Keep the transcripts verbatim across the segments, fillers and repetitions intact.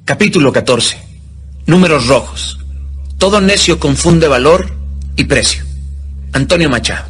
Capítulo catorce. Números rojos. Todo necio confunde valor y precio. Antonio Machado.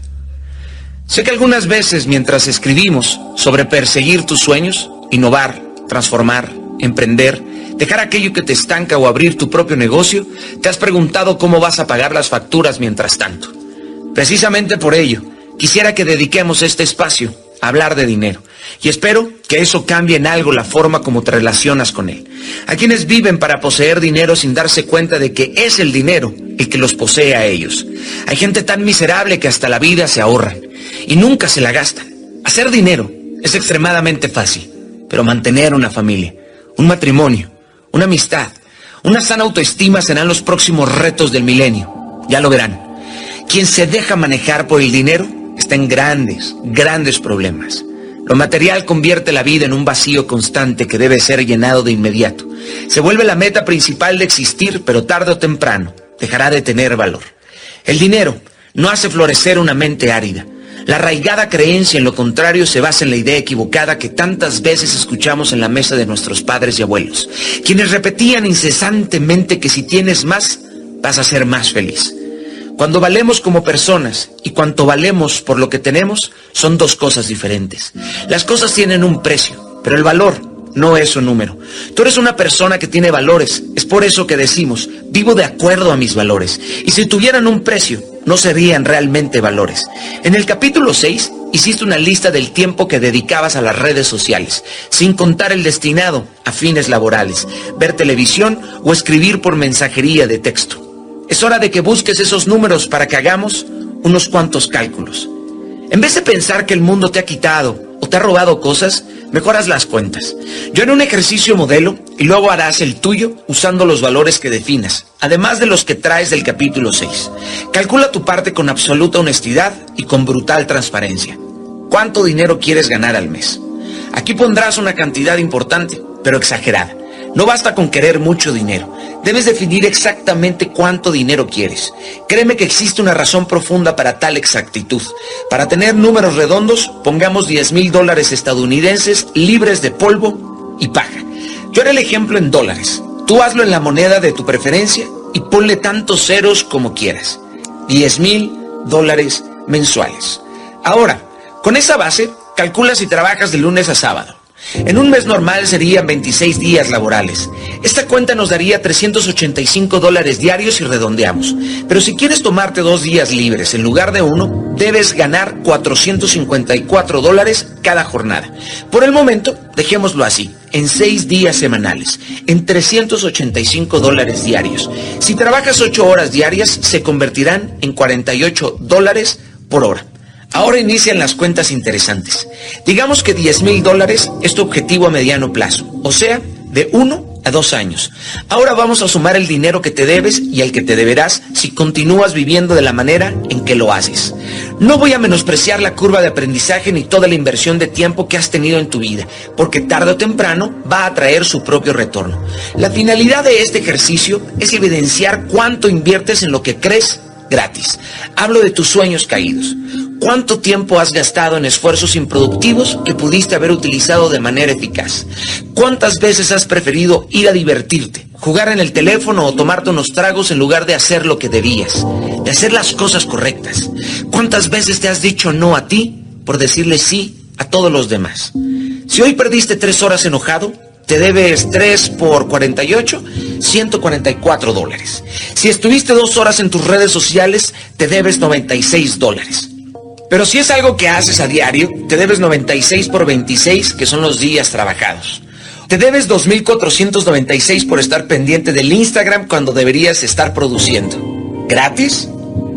Sé que algunas veces mientras escribimos sobre perseguir tus sueños, innovar, transformar, emprender, dejar aquello que te estanca o abrir tu propio negocio, te has preguntado cómo vas a pagar las facturas mientras tanto. Precisamente por ello, quisiera que dediquemos este espacio a hablar de dinero. Y espero que eso cambie en algo la forma como te relacionas con él. Hay quienes viven para poseer dinero sin darse cuenta de que es el dinero el que los posee a ellos. Hay gente tan miserable que hasta la vida se ahorran y nunca se la gastan. Hacer dinero es extremadamente fácil, pero mantener una familia, un matrimonio, una amistad, una sana autoestima serán los próximos retos del milenio. Ya lo verán. Quien se deja manejar por el dinero está en grandes, grandes problemas. Lo material convierte la vida en un vacío constante que debe ser llenado de inmediato. Se vuelve la meta principal de existir, pero tarde o temprano dejará de tener valor. El dinero no hace florecer una mente árida. La arraigada creencia en lo contrario se basa en la idea equivocada que tantas veces escuchamos en la mesa de nuestros padres y abuelos, quienes repetían incesantemente que si tienes más, vas a ser más feliz. Cuando valemos como personas y cuanto valemos por lo que tenemos son dos cosas diferentes. Las cosas tienen un precio, pero el valor no es un número. Tú eres una persona que tiene valores. Es por eso que decimos, vivo de acuerdo a mis valores. Y si tuvieran un precio, no serían realmente valores. En el capítulo seis, hiciste una lista del tiempo que dedicabas a las redes sociales, sin contar el destinado a fines laborales, ver televisión o escribir por mensajería de texto. Es hora de que busques esos números para que hagamos unos cuantos cálculos. En vez de pensar que el mundo te ha quitado o te ha robado cosas, mejor haz las cuentas. Yo haré un ejercicio modelo y luego harás el tuyo usando los valores que definas, además de los que traes del capítulo seis. Calcula tu parte con absoluta honestidad y con brutal transparencia. ¿Cuánto dinero quieres ganar al mes? Aquí pondrás una cantidad importante, pero exagerada. No basta con querer mucho dinero. Debes definir exactamente cuánto dinero quieres. Créeme que existe una razón profunda para tal exactitud. Para tener números redondos, pongamos diez mil dólares estadounidenses libres de polvo y paja. Yo haré el ejemplo en dólares. Tú hazlo en la moneda de tu preferencia y ponle tantos ceros como quieras. diez mil dólares mensuales. Ahora, con esa base, calcula si trabajas de lunes a sábado. En un mes normal serían veintiséis días laborales. Esta cuenta nos daría trescientos ochenta y cinco dólares diarios y redondeamos. Pero si quieres tomarte dos días libres en lugar de uno, debes ganar cuatrocientos cincuenta y cuatro dólares cada jornada. Por el momento, dejémoslo así, en seis días semanales, en trescientos ochenta y cinco dólares diarios. Si trabajas ocho horas diarias, se convertirán en cuarenta y ocho dólares por hora. Ahora inician las cuentas interesantes. Digamos que diez mil dólares es tu objetivo a mediano plazo, o sea, de uno a dos años. Ahora vamos a sumar el dinero que te debes y el que te deberás si continúas viviendo de la manera en que lo haces. No voy a menospreciar la curva de aprendizaje ni toda la inversión de tiempo que has tenido en tu vida, porque tarde o temprano va a traer su propio retorno. La finalidad de este ejercicio es evidenciar cuánto inviertes en lo que crees gratis. Hablo de tus sueños caídos. ¿Cuánto tiempo has gastado en esfuerzos improductivos que pudiste haber utilizado de manera eficaz? ¿Cuántas veces has preferido ir a divertirte, jugar en el teléfono o tomarte unos tragos en lugar de hacer lo que debías, de hacer las cosas correctas? ¿Cuántas veces te has dicho no a ti por decirle sí a todos los demás? Si hoy perdiste tres horas enojado, te debes tres por cuarenta y ocho, ciento cuarenta y cuatro dólares. Si estuviste dos horas en tus redes sociales, te debes noventa y seis dólares. Pero si es algo que haces a diario, te debes noventa y seis por veintiséis, que son los días trabajados. Te debes dos mil cuatrocientos noventa y seis por estar pendiente del Instagram cuando deberías estar produciendo. ¿Gratis?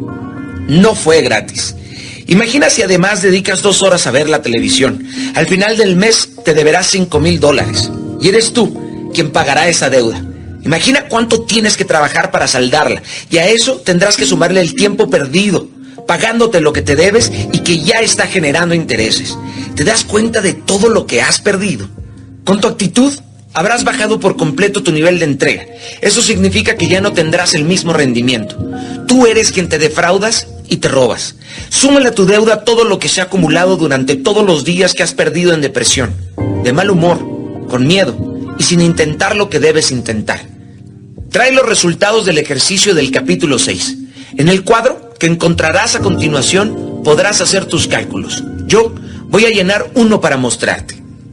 No fue gratis. Imagina si además dedicas dos horas a ver la televisión. Al final del mes te deberás cinco mil dólares. Y eres tú quien pagará esa deuda. Imagina cuánto tienes que trabajar para saldarla. Y a eso tendrás que sumarle el tiempo perdido, pagándote lo que te debes y que ya está generando intereses. ¿Te das cuenta de todo lo que has perdido? Con tu actitud, habrás bajado por completo tu nivel de entrega. Eso significa que ya no tendrás el mismo rendimiento. Tú eres quien te defraudas y te robas. Súmale a tu deuda todo lo que se ha acumulado durante todos los días que has perdido en depresión, de mal humor, con miedo y sin intentar lo que debes intentar. Trae los resultados del ejercicio del capítulo seis. En el cuadro que encontrarás a continuación podrás hacer tus cálculos. Yo voy a llenar uno para mostrarte.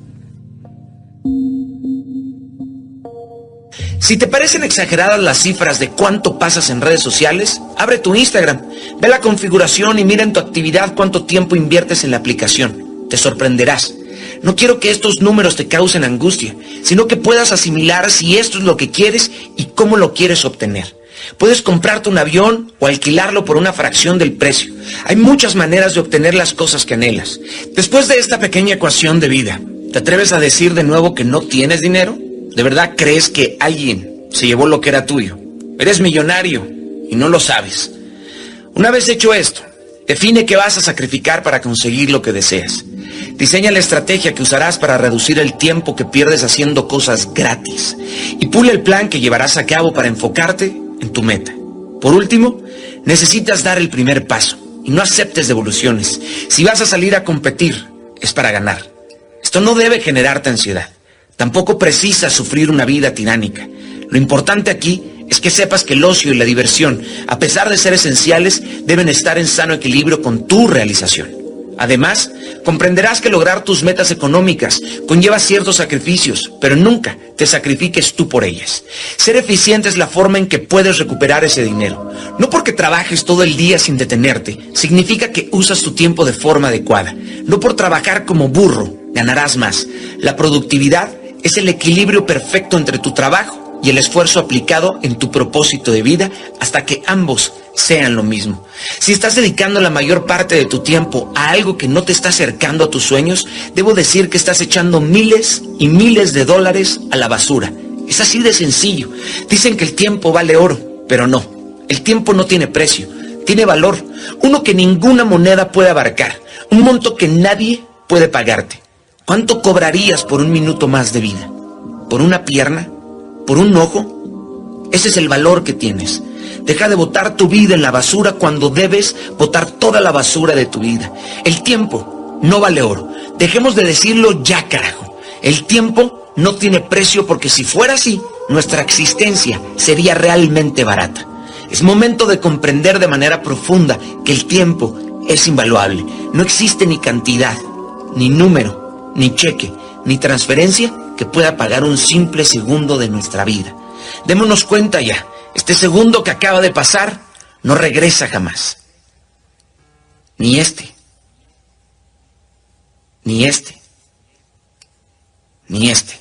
Si te parecen exageradas las cifras de cuánto pasas en redes sociales, abre tu Instagram, ve la configuración y mira en tu actividad cuánto tiempo inviertes en la aplicación. Te sorprenderás. No quiero que estos números te causen angustia, sino que puedas asimilar si esto es lo que quieres y cómo lo quieres obtener. Puedes comprarte un avión o alquilarlo por una fracción del precio. Hay muchas maneras de obtener las cosas que anhelas. Después de esta pequeña ecuación de vida, ¿te atreves a decir de nuevo que no tienes dinero? ¿De verdad crees que alguien se llevó lo que era tuyo? Eres millonario y no lo sabes. Una vez hecho esto, define qué vas a sacrificar para conseguir lo que deseas. Diseña la estrategia que usarás para reducir el tiempo que pierdes haciendo cosas gratis. Y pule el plan que llevarás a cabo para enfocarte en tu meta. Por último, necesitas dar el primer paso y no aceptes devoluciones. Si vas a salir a competir, es para ganar. Esto no debe generarte ansiedad. Tampoco precisas sufrir una vida tiránica. Lo importante aquí es que sepas que el ocio y la diversión, a pesar de ser esenciales, deben estar en sano equilibrio con tu realización. Además, comprenderás que lograr tus metas económicas conlleva ciertos sacrificios, pero nunca te sacrifiques tú por ellas. Ser eficiente es la forma en que puedes recuperar ese dinero. No porque trabajes todo el día sin detenerte, significa que usas tu tiempo de forma adecuada. No por trabajar como burro ganarás más. La productividad es el equilibrio perfecto entre tu trabajo y el esfuerzo aplicado en tu propósito de vida hasta que ambos sean lo mismo. Si estás dedicando la mayor parte de tu tiempo a algo que no te está acercando a tus sueños, debo decir que estás echando miles y miles de dólares a la basura. Es así de sencillo. Dicen que el tiempo vale oro, pero no. El tiempo no tiene precio, tiene valor, uno que ninguna moneda puede abarcar, un monto que nadie puede pagarte. ¿Cuánto cobrarías por un minuto más de vida? ¿Por una pierna? ¿Por un ojo? Ese es el valor que tienes. Deja de botar tu vida en la basura cuando debes botar toda la basura de tu vida. El tiempo no vale oro. Dejemos de decirlo ya, carajo. El tiempo no tiene precio porque si fuera así, nuestra existencia sería realmente barata. Es momento de comprender de manera profunda que el tiempo es invaluable. No existe ni cantidad, ni número, ni cheque, ni transferencia que pueda pagar un simple segundo de nuestra vida. Démonos cuenta ya, este segundo que acaba de pasar no regresa jamás. Ni este, ni este, ni este.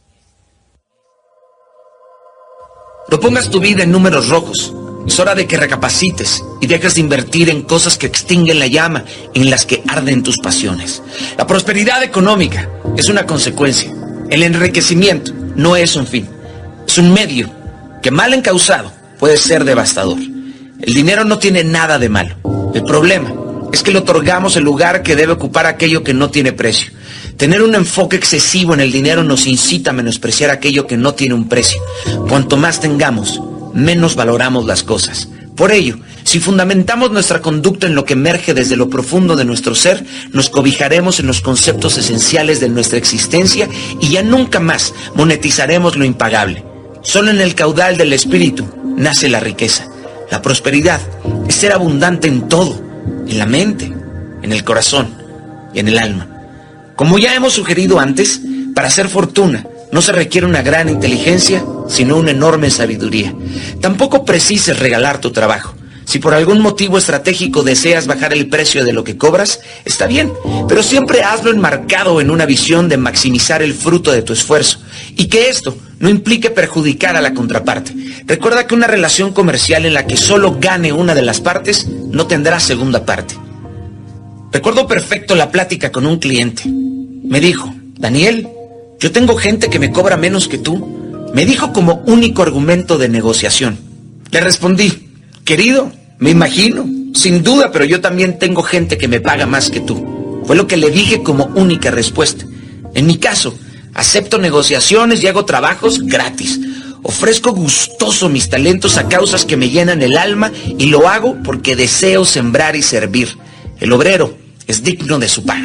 No pongas tu vida en números rojos. Es hora de que recapacites y dejes de invertir en cosas que extinguen la llama en las que arden tus pasiones. La prosperidad económica es una consecuencia. El enriquecimiento no es un fin. Es un medio que mal encausado puede ser devastador. El dinero no tiene nada de malo. El problema es que le otorgamos el lugar que debe ocupar aquello que no tiene precio. Tener un enfoque excesivo en el dinero nos incita a menospreciar aquello que no tiene un precio. Cuanto más tengamos, menos valoramos las cosas. Por ello, si fundamentamos nuestra conducta en lo que emerge desde lo profundo de nuestro ser, nos cobijaremos en los conceptos esenciales de nuestra existencia y ya nunca más monetizaremos lo impagable. Solo en el caudal del espíritu nace la riqueza. La prosperidad es ser abundante en todo, en la mente, en el corazón y en el alma. Como ya hemos sugerido antes, para hacer fortuna no se requiere una gran inteligencia, sino una enorme sabiduría. Tampoco precises regalar tu trabajo. Si por algún motivo estratégico deseas bajar el precio de lo que cobras, está bien, pero siempre hazlo enmarcado en una visión de maximizar el fruto de tu esfuerzo, y que esto no implique perjudicar a la contraparte. Recuerda que una relación comercial en la que solo gane una de las partes no tendrá segunda parte. Recuerdo perfecto la plática con un cliente. Me dijo: Daniel, yo tengo gente que me cobra menos que tú. Me dijo como único argumento de negociación. Le respondí: querido, me imagino, sin duda, pero yo también tengo gente que me paga más que tú. Fue lo que le dije como única respuesta. En mi caso, acepto negociaciones y hago trabajos gratis. Ofrezco gustoso mis talentos a causas que me llenan el alma y lo hago porque deseo sembrar y servir. El obrero es digno de su paga.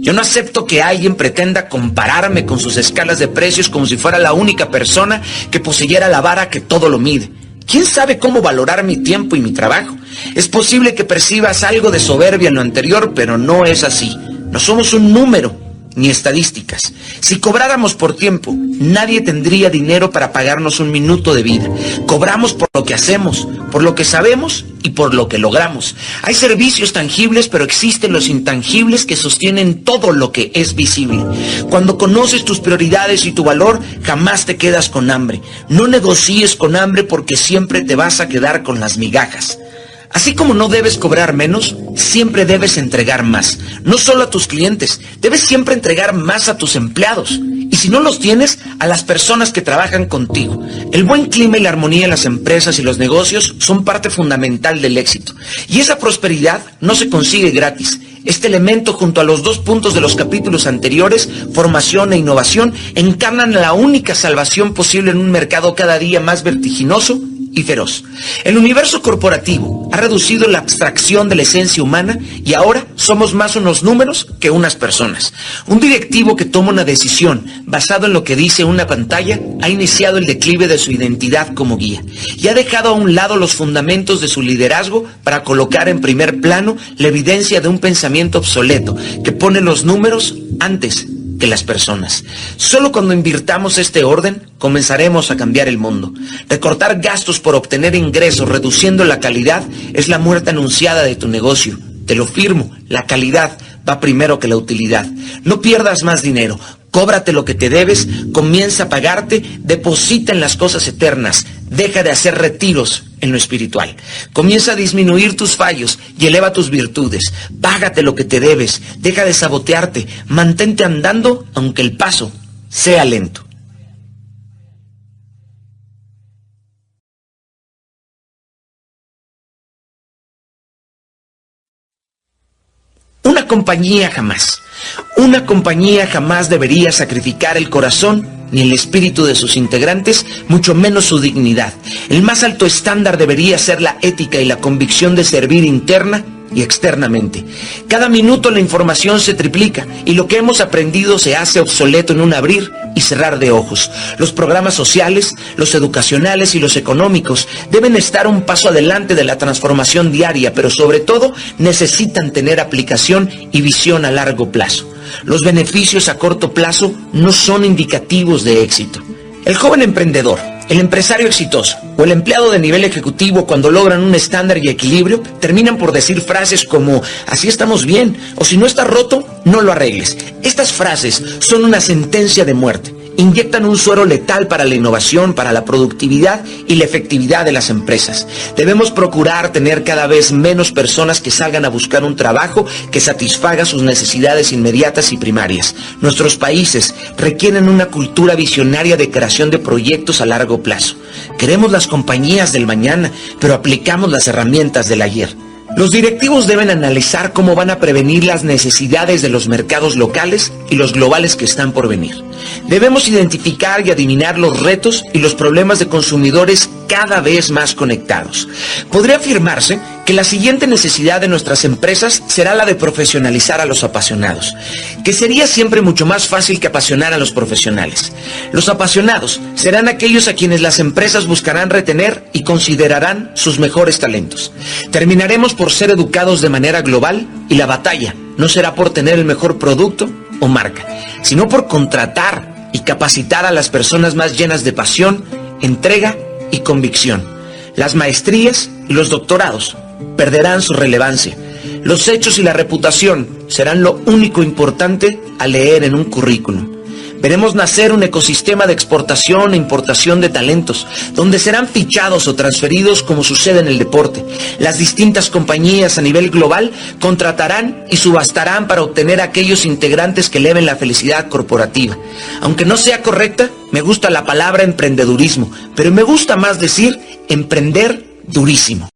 Yo no acepto que alguien pretenda compararme con sus escalas de precios como si fuera la única persona que poseyera la vara que todo lo mide. ¿Quién sabe cómo valorar mi tiempo y mi trabajo? Es posible que percibas algo de soberbia en lo anterior, pero no es así. No somos un número, ni estadísticas. Si cobráramos por tiempo, nadie tendría dinero para pagarnos un minuto de vida. Cobramos por lo que hacemos, por lo que sabemos y por lo que logramos. Hay servicios tangibles, pero existen los intangibles que sostienen todo lo que es visible. Cuando conoces tus prioridades y tu valor, jamás te quedas con hambre. No negocies con hambre porque siempre te vas a quedar con las migajas. Así como no debes cobrar menos, siempre debes entregar más. No solo a tus clientes, debes siempre entregar más a tus empleados. Y si no los tienes, a las personas que trabajan contigo. El buen clima y la armonía en las empresas y los negocios son parte fundamental del éxito. Y esa prosperidad no se consigue gratis. Este elemento, junto a los dos puntos de los capítulos anteriores, formación e innovación, encarnan la única salvación posible en un mercado cada día más vertiginoso y feroz. El universo corporativo ha reducido la abstracción de la esencia humana y ahora somos más unos números que unas personas. Un directivo que toma una decisión basado en lo que dice una pantalla ha iniciado el declive de su identidad como guía y ha dejado a un lado los fundamentos de su liderazgo para colocar en primer plano la evidencia de un pensamiento obsoleto que pone los números antes que las personas. Solo cuando invirtamos este orden, comenzaremos a cambiar el mundo. Recortar gastos por obtener ingresos, reduciendo la calidad, es la muerte anunciada de tu negocio. Te lo firmo, la calidad va primero que la utilidad. No pierdas más dinero. Cóbrate lo que te debes, comienza a pagarte, deposita en las cosas eternas, deja de hacer retiros en lo espiritual. Comienza a disminuir tus fallos y eleva tus virtudes. Págate lo que te debes, deja de sabotearte, mantente andando aunque el paso sea lento. Una compañía jamás, una compañía jamás debería sacrificar el corazón ni el espíritu de sus integrantes, mucho menos su dignidad. El más alto estándar debería ser la ética y la convicción de servir interna y externamente. Cada minuto la información se triplica y lo que hemos aprendido se hace obsoleto en un abrir y cerrar de ojos. Los programas sociales, los educacionales y los económicos deben estar un paso adelante de la transformación diaria, pero sobre todo necesitan tener aplicación y visión a largo plazo. Los beneficios a corto plazo no son indicativos de éxito. El joven emprendedor, el empresario exitoso o el empleado de nivel ejecutivo, cuando logran un estándar y equilibrio, terminan por decir frases como "así estamos bien" o "si no está roto, no lo arregles". Estas frases son una sentencia de muerte. Inyectan un suero letal para la innovación, para la productividad y la efectividad de las empresas. Debemos procurar tener cada vez menos personas que salgan a buscar un trabajo que satisfaga sus necesidades inmediatas y primarias. Nuestros países requieren una cultura visionaria de creación de proyectos a largo plazo. Queremos las compañías del mañana, pero aplicamos las herramientas del ayer. Los directivos deben analizar cómo van a prevenir las necesidades de los mercados locales y los globales que están por venir. Debemos identificar y adivinar los retos y los problemas de consumidores cada vez más conectados. Podría afirmarse que la siguiente necesidad de nuestras empresas será la de profesionalizar a los apasionados, que sería siempre mucho más fácil que apasionar a los profesionales. Los apasionados serán aquellos a quienes las empresas buscarán retener y considerarán sus mejores talentos. Terminaremos por ser educados de manera global y la batalla no será por tener el mejor producto o marca, sino por contratar y capacitar a las personas más llenas de pasión, entrega y convicción. Las maestrías y los doctorados perderán su relevancia. Los hechos y la reputación serán lo único importante a leer en un currículum. Veremos nacer un ecosistema de exportación e importación de talentos, donde serán fichados o transferidos como sucede en el deporte. Las distintas compañías a nivel global contratarán y subastarán para obtener aquellos integrantes que eleven la felicidad corporativa. Aunque no sea correcta, me gusta la palabra emprendedurismo, pero me gusta más decir emprender durísimo.